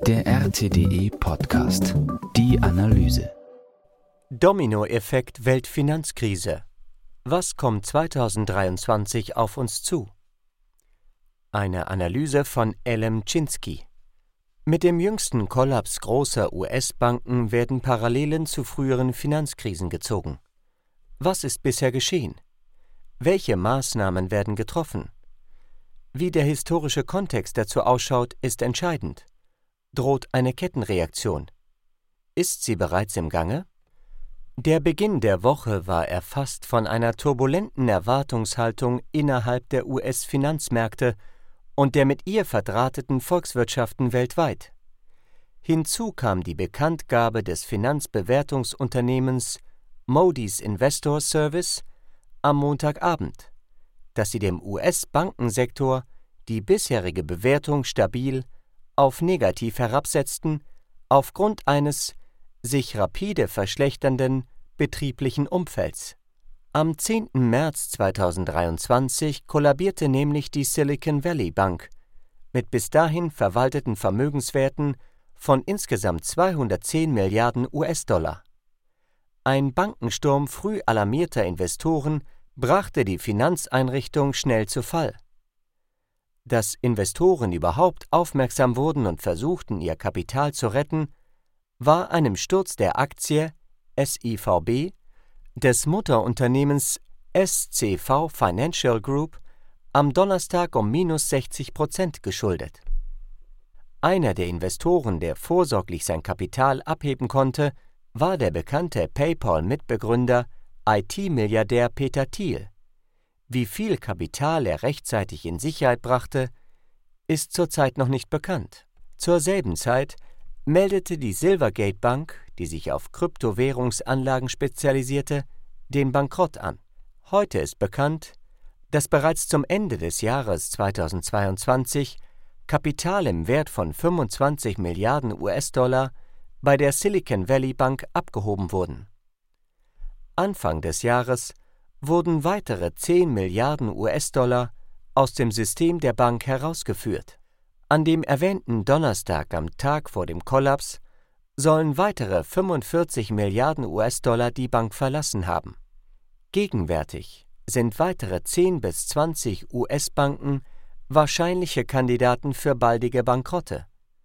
Der RTDE Podcast. Die Analyse. Dominoeffekt Weltfinanzkrise. Was kommt 2023 auf uns zu? Eine Analyse von Elem Chinsky. Mit dem jüngsten Kollaps großer US-Banken werden Parallelen zu früheren Finanzkrisen gezogen. Was ist bisher geschehen? Welche Maßnahmen werden getroffen? Wie der historische Kontext dazu ausschaut, ist entscheidend. Droht eine Kettenreaktion? Ist sie bereits im Gange? Der Beginn der Woche war erfasst von einer turbulenten Erwartungshaltung innerhalb der US-Finanzmärkte und der mit ihr verdrahteten Volkswirtschaften weltweit. Hinzu kam die Bekanntgabe des Finanzbewertungsunternehmens Moody's Investors Service am Montagabend, dass sie dem US-Bankensektor die bisherige Bewertung stabil auf negativ herabsetzten, aufgrund eines sich rapide verschlechternden betrieblichen Umfelds. Am 10. März 2023 kollabierte nämlich die Silicon Valley Bank mit bis dahin verwalteten Vermögenswerten von insgesamt 210 Milliarden US-Dollar. Ein Bankensturm früh alarmierter Investoren brachte die Finanzeinrichtung schnell zu Fall. Dass Investoren überhaupt aufmerksam wurden und versuchten, ihr Kapital zu retten, war einem Sturz der Aktie SIVB des Mutterunternehmens SCV Financial Group am Donnerstag um -60% geschuldet. Einer der Investoren, der vorsorglich sein Kapital abheben konnte, war der bekannte PayPal-Mitbegründer, IT-Milliardär Peter Thiel. Wie viel Kapital er rechtzeitig in Sicherheit brachte, ist zurzeit noch nicht bekannt. Zur selben Zeit meldete die Silvergate Bank, die sich auf Kryptowährungsanlagen spezialisierte, den Bankrott an. Heute ist bekannt, dass bereits zum Ende des Jahres 2022 Kapital im Wert von 25 Milliarden US-Dollar bei der Silicon Valley Bank abgehoben wurden. Anfang des Jahres wurden weitere 10 Milliarden US-Dollar aus dem System der Bank herausgeführt. An dem erwähnten Donnerstag am Tag vor dem Kollaps sollen weitere 45 Milliarden US-Dollar die Bank verlassen haben. Gegenwärtig sind weitere 10 bis 20 US-Banken wahrscheinliche Kandidaten für baldige Bankrotte.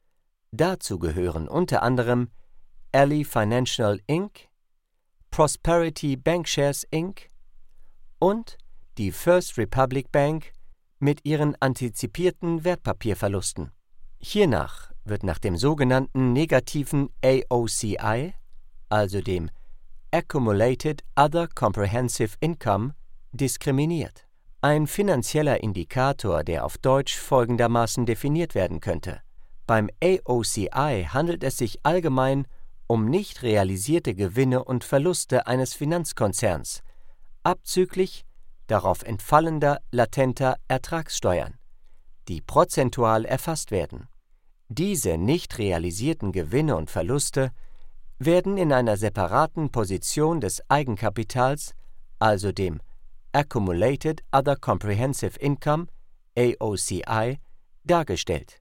Dazu gehören unter anderem Ally Financial Inc., Prosperity Bankshares Inc. und die First Republic Bank mit ihren antizipierten Wertpapierverlusten. Hiernach wird nach dem sogenannten negativen AOCI, also dem Accumulated Other Comprehensive Income, diskriminiert. Ein finanzieller Indikator, der auf Deutsch folgendermaßen definiert werden könnte. Beim AOCI handelt es sich allgemein um nicht realisierte Gewinne und Verluste eines Finanzkonzerns, abzüglich darauf entfallender latenter Ertragssteuern, die prozentual erfasst werden. Diese nicht realisierten Gewinne und Verluste werden in einer separaten Position des Eigenkapitals, also dem Accumulated Other Comprehensive Income, AOCI, dargestellt.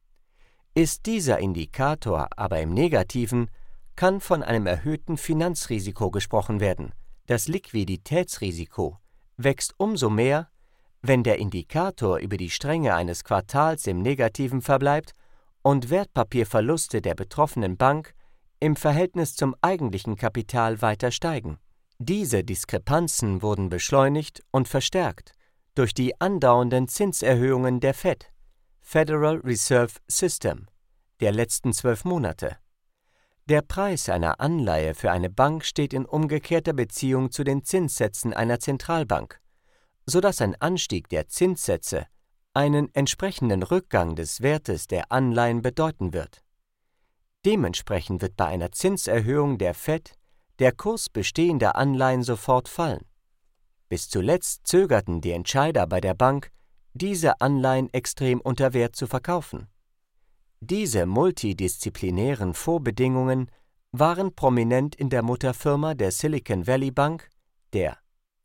Ist dieser Indikator aber im Negativen, kann von einem erhöhten Finanzrisiko gesprochen werden. Das Liquiditätsrisiko wächst umso mehr, wenn der Indikator über die Stränge eines Quartals im Negativen verbleibt und Wertpapierverluste der betroffenen Bank im Verhältnis zum eigentlichen Kapital weiter steigen. Diese Diskrepanzen wurden beschleunigt und verstärkt durch die andauernden Zinserhöhungen der Fed, Federal Reserve System, der letzten 12 Monate. Der Preis einer Anleihe für eine Bank steht in umgekehrter Beziehung zu den Zinssätzen einer Zentralbank, sodass ein Anstieg der Zinssätze einen entsprechenden Rückgang des Wertes der Anleihen bedeuten wird. Dementsprechend wird bei einer Zinserhöhung der Fed der Kurs bestehender Anleihen sofort fallen. Bis zuletzt zögerten die Entscheider bei der Bank, diese Anleihen extrem unter Wert zu verkaufen. Diese multidisziplinären Vorbedingungen waren prominent in der Mutterfirma der Silicon Valley Bank, der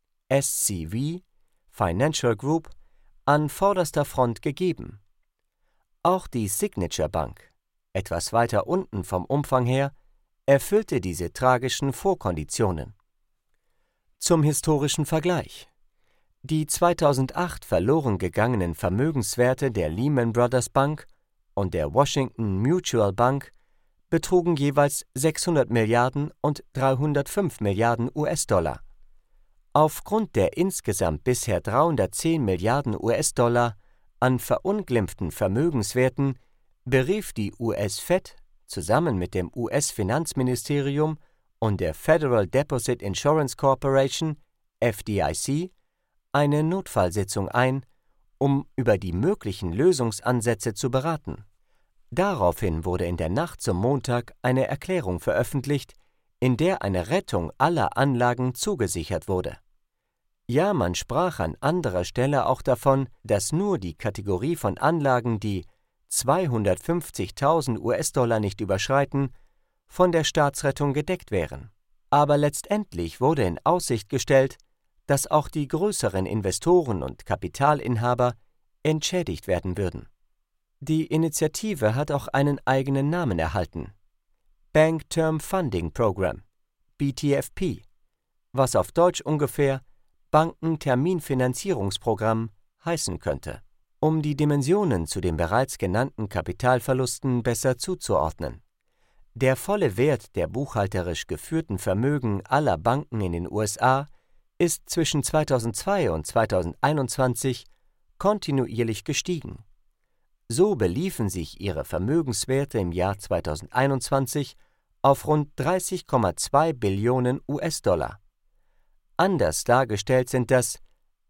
SCV Financial Group, an vorderster Front gegeben. Auch die Signature Bank, etwas weiter unten vom Umfang her, erfüllte diese tragischen Vorkonditionen. Zum historischen Vergleich: Die 2008 verloren gegangenen Vermögenswerte der Lehman Brothers Bank und der Washington Mutual Bank betrugen jeweils 600 Milliarden und 305 Milliarden US-Dollar. Aufgrund der insgesamt bisher 310 Milliarden US-Dollar an verunglimpften Vermögenswerten berief die US-Fed zusammen mit dem US-Finanzministerium und der Federal Deposit Insurance Corporation, FDIC, eine Notfallsitzung ein, um über die möglichen Lösungsansätze zu beraten. Daraufhin wurde in der Nacht zum Montag eine Erklärung veröffentlicht, in der eine Rettung aller Anlagen zugesichert wurde. Ja, man sprach an anderer Stelle auch davon, dass nur die Kategorie von Anlagen, die 250.000 US-Dollar nicht überschreiten, von der Staatsrettung gedeckt wären. Aber letztendlich wurde in Aussicht gestellt, dass auch die größeren Investoren und Kapitalinhaber entschädigt werden würden. Die Initiative hat auch einen eigenen Namen erhalten: Bank Term Funding Program, BTFP, was auf Deutsch ungefähr Bankenterminfinanzierungsprogramm heißen könnte, um die Dimensionen zu den bereits genannten Kapitalverlusten besser zuzuordnen. Der volle Wert der buchhalterisch geführten Vermögen aller Banken in den USA ist zwischen 2002 und 2021 kontinuierlich gestiegen. So beliefen sich ihre Vermögenswerte im Jahr 2021 auf rund 30,2 Billionen US-Dollar. Anders dargestellt sind das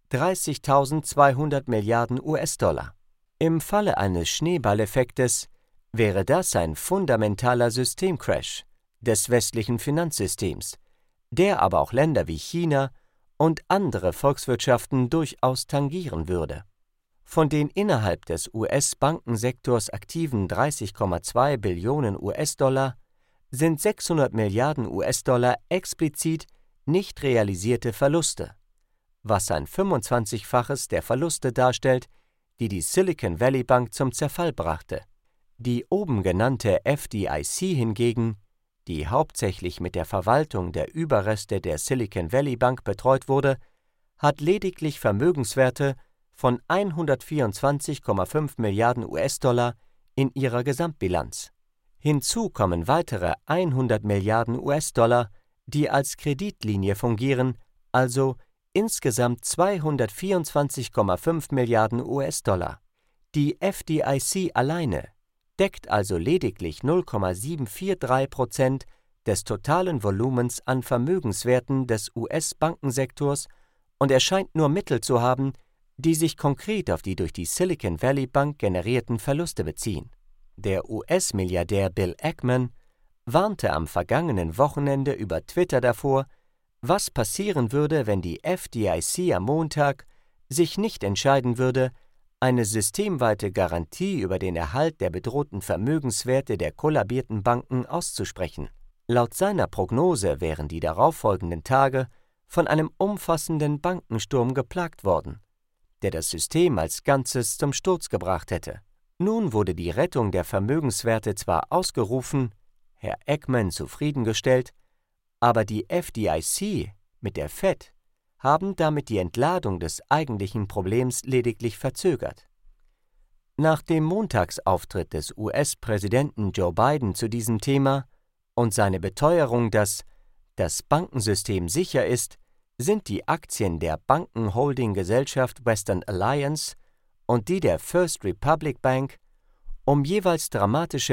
30.200 Milliarden US-Dollar. Im Falle eines Schneeballeffektes wäre das ein fundamentaler Systemcrash des westlichen Finanzsystems, der aber auch Länder wie China und andere Volkswirtschaften durchaus tangieren würde. Von den innerhalb des US-Bankensektors aktiven 30,2 Billionen US-Dollar sind 600 Milliarden US-Dollar explizit nicht realisierte Verluste, was ein 25-faches der Verluste darstellt, die die Silicon Valley Bank zum Zerfall brachte. Die oben genannte FDIC hingegen, die hauptsächlich mit der Verwaltung der Überreste der Silicon Valley Bank betreut wurde, hat lediglich Vermögenswerte von 124,5 Milliarden US-Dollar in ihrer Gesamtbilanz. Hinzu kommen weitere 100 Milliarden US-Dollar, die als Kreditlinie fungieren, also insgesamt 224,5 Milliarden US-Dollar. Die FDIC alleine deckt also lediglich 0,743% des totalen Volumens an Vermögenswerten des US-Bankensektors und erscheint nur Mittel zu haben, die sich konkret auf die durch die Silicon Valley Bank generierten Verluste beziehen. Der US-Milliardär Bill Ackman warnte am vergangenen Wochenende über Twitter davor, was passieren würde, wenn die FDIC am Montag sich nicht entscheiden würde, eine systemweite Garantie über den Erhalt der bedrohten Vermögenswerte der kollabierten Banken auszusprechen. Laut seiner Prognose wären die darauffolgenden Tage von einem umfassenden Bankensturm geplagt worden, der das System als Ganzes zum Sturz gebracht hätte. Nun wurde die Rettung der Vermögenswerte zwar ausgerufen, Herr Ackman zufriedengestellt, aber die FDIC mit der Fed haben damit die Entladung des eigentlichen Problems lediglich verzögert. Nach dem Montagsauftritt des US-Präsidenten Joe Biden zu diesem Thema und seine Beteuerung, dass das Bankensystem sicher ist, sind die Aktien der Bankenholding-Gesellschaft Western Alliance und die der First Republic Bank um jeweils dramatische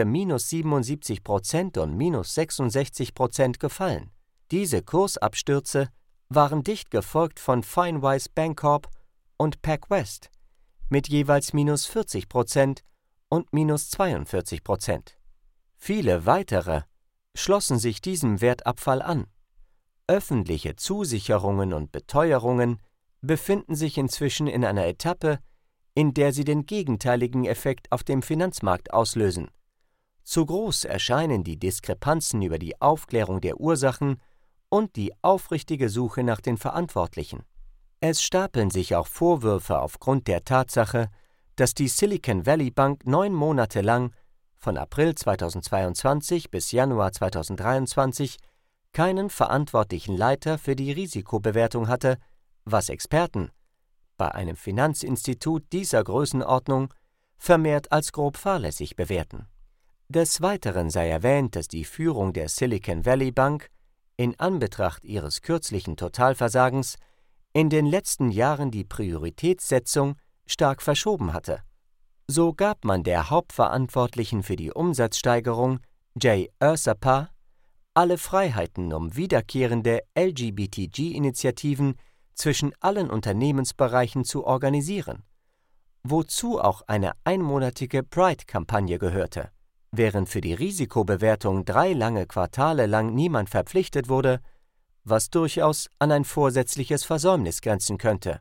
-77% und -66% gefallen. Diese Kursabstürze waren dicht gefolgt von FineWise Bancorp und PacWest mit jeweils -40% und -42%. Viele weitere schlossen sich diesem Wertabfall an. Öffentliche Zusicherungen und Beteuerungen befinden sich inzwischen in einer Etappe, in der sie den gegenteiligen Effekt auf dem Finanzmarkt auslösen. Zu groß erscheinen die Diskrepanzen über die Aufklärung der Ursachen und die aufrichtige Suche nach den Verantwortlichen. Es stapeln sich auch Vorwürfe aufgrund der Tatsache, dass die Silicon Valley Bank 9 Monate lang von April 2022 bis Januar 2023 keinen verantwortlichen Leiter für die Risikobewertung hatte, was Experten bei einem Finanzinstitut dieser Größenordnung vermehrt als grob fahrlässig bewerten. Des Weiteren sei erwähnt, dass die Führung der Silicon Valley Bank in Anbetracht ihres kürzlichen Totalversagens in den letzten Jahren die Prioritätssetzung stark verschoben hatte. So gab man der Hauptverantwortlichen für die Umsatzsteigerung, Jay Ursapa, alle Freiheiten, um wiederkehrende LGBTG-Initiativen zwischen allen Unternehmensbereichen zu organisieren, wozu auch eine einmonatige Pride-Kampagne gehörte. Während für die Risikobewertung 3 lange Quartale lang niemand verpflichtet wurde, was durchaus an ein vorsätzliches Versäumnis grenzen könnte.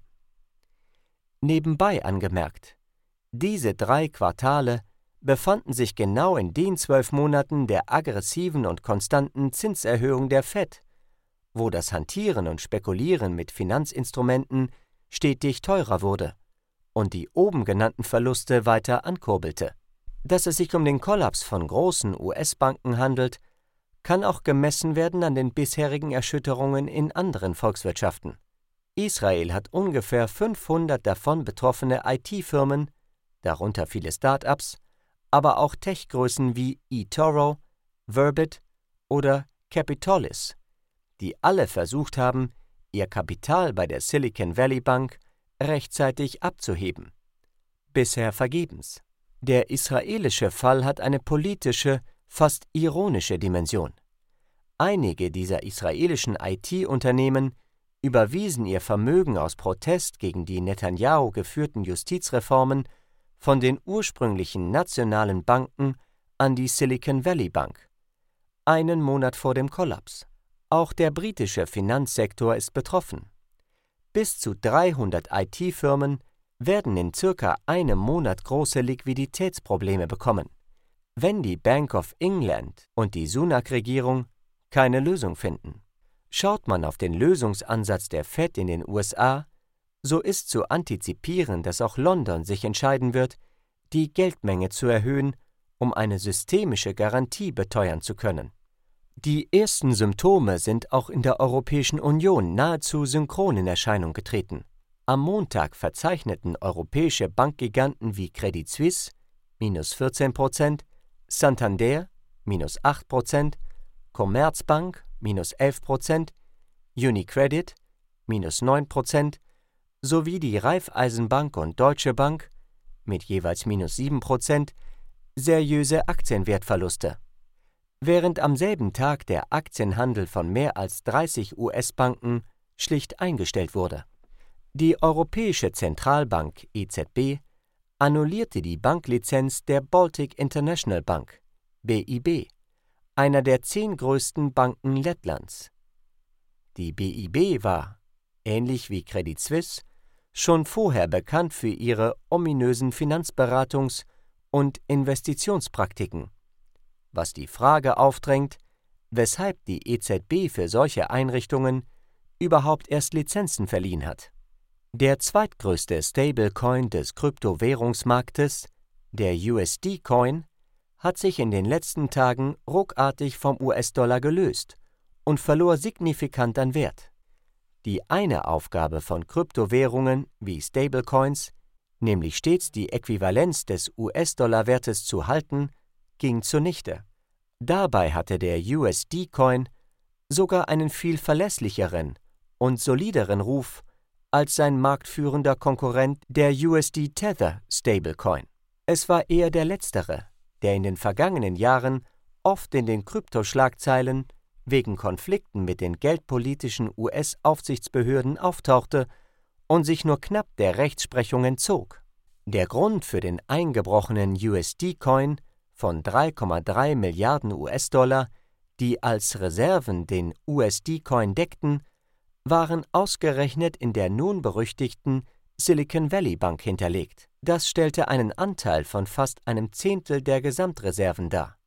Nebenbei angemerkt, diese 3 Quartale befanden sich genau in den 12 Monaten der aggressiven und konstanten Zinserhöhung der FED, wo das Hantieren und Spekulieren mit Finanzinstrumenten stetig teurer wurde und die oben genannten Verluste weiter ankurbelte. Dass es sich um den Kollaps von großen US-Banken handelt, kann auch gemessen werden an den bisherigen Erschütterungen in anderen Volkswirtschaften. Israel hat ungefähr 500 davon betroffene IT-Firmen, darunter viele Start-ups, aber auch Tech-Größen wie eToro, Verbit oder Capitolis, die alle versucht haben, ihr Kapital bei der Silicon Valley Bank rechtzeitig abzuheben. Bisher vergebens. Der israelische Fall hat eine politische, fast ironische Dimension. Einige dieser israelischen IT-Unternehmen überwiesen ihr Vermögen aus Protest gegen die Netanyahu geführten Justizreformen von den ursprünglichen nationalen Banken an die Silicon Valley Bank, einen Monat vor dem Kollaps. Auch der britische Finanzsektor ist betroffen. Bis zu 300 IT-Firmen werden in circa einem Monat große Liquiditätsprobleme bekommen, wenn die Bank of England und die Sunak-Regierung keine Lösung finden. Schaut man auf den Lösungsansatz der FED in den USA, so ist zu antizipieren, dass auch London sich entscheiden wird, die Geldmenge zu erhöhen, um eine systemische Garantie beteuern zu können. Die ersten Symptome sind auch in der Europäischen Union nahezu synchron in Erscheinung getreten. Am Montag verzeichneten europäische Bankgiganten wie Credit Suisse minus 14%, Santander minus 8%, Commerzbank minus 11%, UniCredit minus 9% sowie die Raiffeisenbank und Deutsche Bank mit jeweils minus 7% seriöse Aktienwertverluste. Während am selben Tag der Aktienhandel von mehr als 30 US-Banken schlicht eingestellt wurde. Die Europäische Zentralbank EZB annullierte die Banklizenz der Baltic International Bank (BIB), einer der 10 größten Banken Lettlands. Die BIB war, ähnlich wie Credit Suisse, schon vorher bekannt für ihre ominösen Finanzberatungs- und Investitionspraktiken, was die Frage aufdrängt, weshalb die EZB für solche Einrichtungen überhaupt erst Lizenzen verliehen hat. Der zweitgrößte Stablecoin des Kryptowährungsmarktes, der USD-Coin, hat sich in den letzten Tagen ruckartig vom US-Dollar gelöst und verlor signifikant an Wert. Die eine Aufgabe von Kryptowährungen wie Stablecoins, nämlich stets die Äquivalenz des US-Dollar-Wertes zu halten, ging zunichte. Dabei hatte der USD-Coin sogar einen viel verlässlicheren und solideren Ruf als sein marktführender Konkurrent der USD-Tether Stablecoin. Es war eher der letztere, der in den vergangenen Jahren oft in den Kryptoschlagzeilen wegen Konflikten mit den geldpolitischen US-Aufsichtsbehörden auftauchte und sich nur knapp der Rechtsprechung entzog. Der Grund für den eingebrochenen USD-Coin von 3,3 Milliarden US-Dollar, die als Reserven den USD-Coin deckten, waren ausgerechnet in der nun berüchtigten Silicon Valley Bank hinterlegt. Das stellte einen Anteil von fast einem Zehntel der Gesamtreserven dar.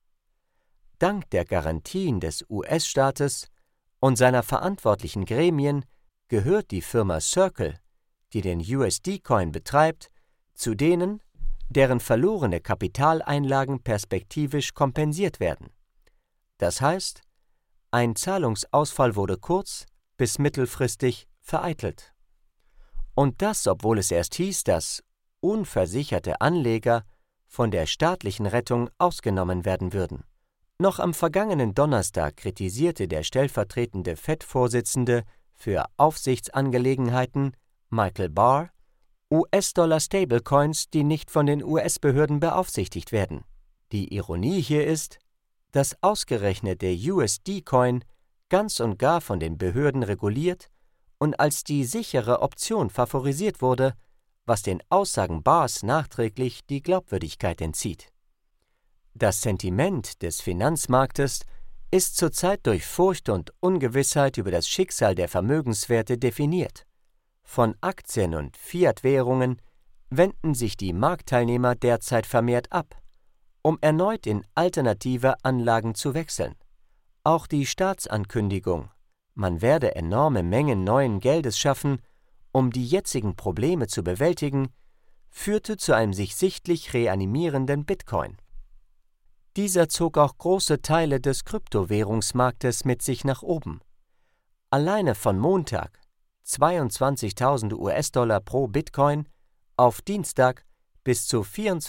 Dank der Garantien des US-Staates und seiner verantwortlichen Gremien gehört die Firma Circle, die den USD-Coin betreibt, zu denen, deren verlorene Kapitaleinlagen perspektivisch kompensiert werden. Das heißt, ein Zahlungsausfall wurde kurz- bis mittelfristig vereitelt. Und das, obwohl es erst hieß, dass unversicherte Anleger von der staatlichen Rettung ausgenommen werden würden. Noch am vergangenen Donnerstag kritisierte der stellvertretende FED-Vorsitzende für Aufsichtsangelegenheiten, Michael Barr, US-Dollar-Stablecoins, die nicht von den US-Behörden beaufsichtigt werden. Die Ironie hier ist, dass ausgerechnet der USD-Coin ganz und gar von den Behörden reguliert und als die sichere Option favorisiert wurde, was den Aussagen Barrs nachträglich die Glaubwürdigkeit entzieht. Das Sentiment des Finanzmarktes ist zurzeit durch Furcht und Ungewissheit über das Schicksal der Vermögenswerte definiert. Von Aktien und Fiat-Währungen wenden sich die Marktteilnehmer derzeit vermehrt ab, um erneut in alternative Anlagen zu wechseln. Auch die Staatsankündigung, man werde enorme Mengen neuen Geldes schaffen, um die jetzigen Probleme zu bewältigen, führte zu einem sich sichtlich reanimierenden Bitcoin. Dieser zog auch große Teile des Kryptowährungsmarktes mit sich nach oben. Alleine von Montag 22.000 US-Dollar pro Bitcoin auf Dienstag bis zu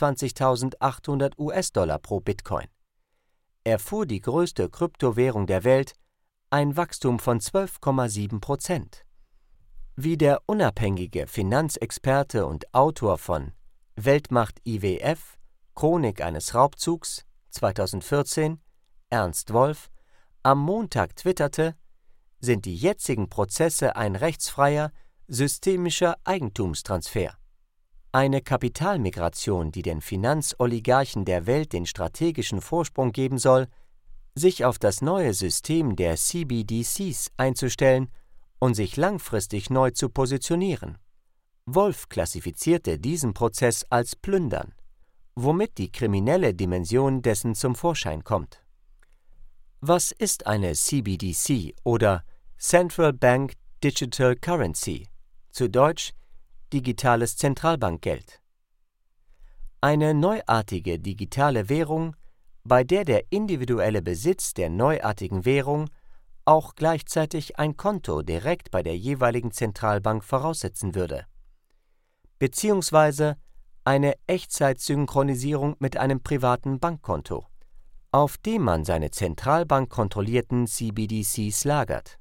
24.800 US-Dollar pro Bitcoin. Erfuhr die größte Kryptowährung der Welt ein Wachstum von 12,7%. Wie der unabhängige Finanzexperte und Autor von Weltmacht IWF, Chronik eines Raubzugs 2014, Ernst Wolf, am Montag twitterte, sind die jetzigen Prozesse ein rechtsfreier, systemischer Eigentumstransfer. Eine Kapitalmigration, die den Finanzoligarchen der Welt den strategischen Vorsprung geben soll, sich auf das neue System der CBDCs einzustellen und sich langfristig neu zu positionieren. Wolf klassifizierte diesen Prozess als Plündern, womit die kriminelle Dimension dessen zum Vorschein kommt. Was ist eine CBDC oder Central Bank Digital Currency, zu Deutsch digitales Zentralbankgeld? Eine neuartige digitale Währung, bei der der individuelle Besitz der neuartigen Währung auch gleichzeitig ein Konto direkt bei der jeweiligen Zentralbank voraussetzen würde, beziehungsweise eine Echtzeitsynchronisierung mit einem privaten Bankkonto, auf dem man seine zentralbankkontrollierten CBDCs lagert.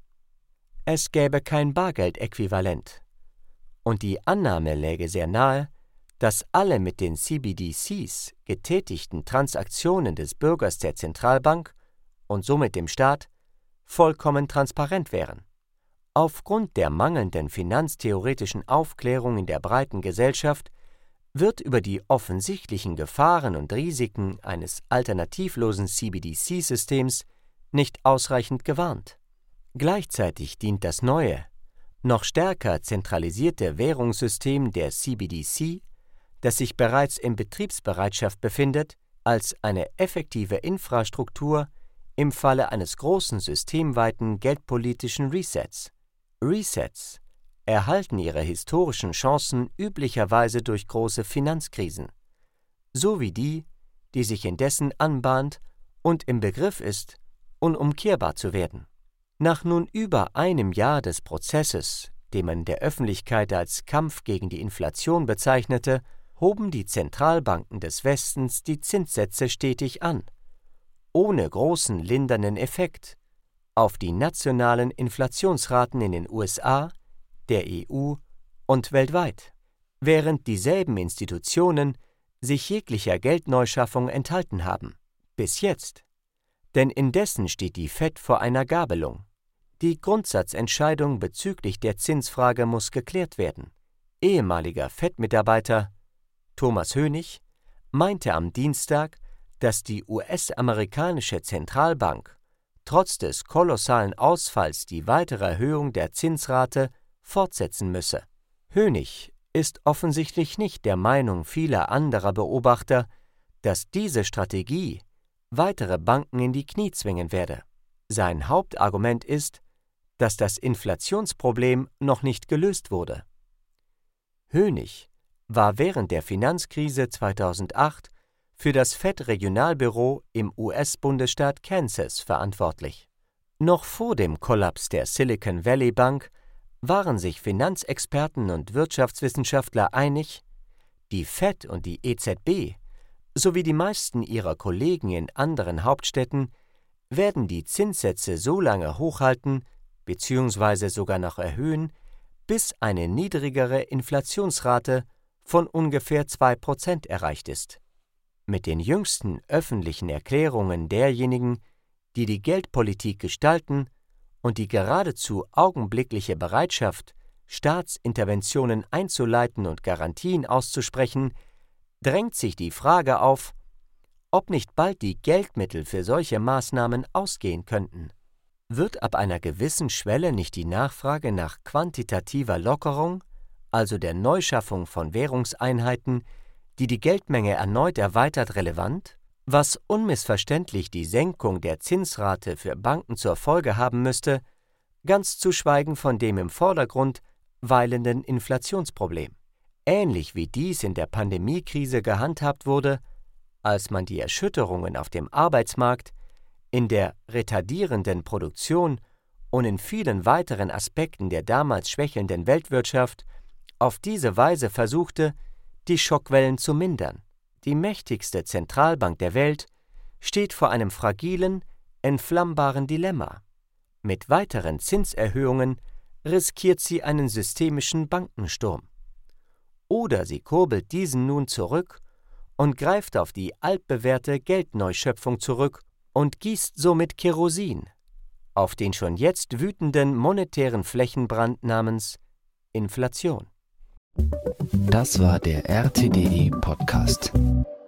Es gäbe kein Bargeldäquivalent, und die Annahme läge sehr nahe, dass alle mit den CBDCs getätigten Transaktionen des Bürgers der Zentralbank und somit dem Staat vollkommen transparent wären. Aufgrund der mangelnden finanztheoretischen Aufklärung in der breiten Gesellschaft wird über die offensichtlichen Gefahren und Risiken eines alternativlosen CBDC-Systems nicht ausreichend gewarnt. Gleichzeitig dient das neue, noch stärker zentralisierte Währungssystem der CBDC, das sich bereits in Betriebsbereitschaft befindet, als eine effektive Infrastruktur im Falle eines großen systemweiten geldpolitischen Resets. Resets erhalten ihre historischen Chancen üblicherweise durch große Finanzkrisen, sowie die, die sich indessen anbahnt und im Begriff ist, unumkehrbar zu werden. Nach nun über einem Jahr des Prozesses, den man in der Öffentlichkeit als Kampf gegen die Inflation bezeichnete, hoben die Zentralbanken des Westens die Zinssätze stetig an, ohne großen lindernden Effekt auf die nationalen Inflationsraten in den USA, der EU und weltweit, während dieselben Institutionen sich jeglicher Geldneuschaffung enthalten haben, bis jetzt. Denn indessen steht die FED vor einer Gabelung. Die Grundsatzentscheidung bezüglich der Zinsfrage muss geklärt werden. Ehemaliger FED-Mitarbeiter Thomas Hönig meinte am Dienstag, dass die US-amerikanische Zentralbank trotz des kolossalen Ausfalls die weitere Erhöhung der Zinsrate fortsetzen müsse. Hönig ist offensichtlich nicht der Meinung vieler anderer Beobachter, dass diese Strategie weitere Banken in die Knie zwingen werde. Sein Hauptargument ist, dass das Inflationsproblem noch nicht gelöst wurde. Hönig war während der Finanzkrise 2008 für das Fed-Regionalbüro im US-Bundesstaat Kansas verantwortlich. Noch vor dem Kollaps der Silicon Valley Bank waren sich Finanzexperten und Wirtschaftswissenschaftler einig, die Fed und die EZB sowie die meisten ihrer Kollegen in anderen Hauptstädten werden die Zinssätze so lange hochhalten bzw. sogar noch erhöhen, bis eine niedrigere Inflationsrate von ungefähr 2% erreicht ist. Mit den jüngsten öffentlichen Erklärungen derjenigen, die die Geldpolitik gestalten und die geradezu augenblickliche Bereitschaft, Staatsinterventionen einzuleiten und Garantien auszusprechen, drängt sich die Frage auf, ob nicht bald die Geldmittel für solche Maßnahmen ausgehen könnten. Wird ab einer gewissen Schwelle nicht die Nachfrage nach quantitativer Lockerung, also der Neuschaffung von Währungseinheiten, die die Geldmenge erneut erweitert, relevant, was unmissverständlich die Senkung der Zinsrate für Banken zur Folge haben müsste, ganz zu schweigen von dem im Vordergrund weilenden Inflationsproblem. Ähnlich wie dies in der Pandemiekrise gehandhabt wurde, als man die Erschütterungen auf dem Arbeitsmarkt, in der retardierenden Produktion und in vielen weiteren Aspekten der damals schwächelnden Weltwirtschaft auf diese Weise versuchte, die Schockwellen zu mindern. Die mächtigste Zentralbank der Welt steht vor einem fragilen, entflammbaren Dilemma. Mit weiteren Zinserhöhungen riskiert sie einen systemischen Bankensturm. Oder sie kurbelt diesen nun zurück und greift auf die altbewährte Geldneuschöpfung zurück und gießt somit Kerosin auf den schon jetzt wütenden monetären Flächenbrand namens Inflation. Das war der RTDE Podcast.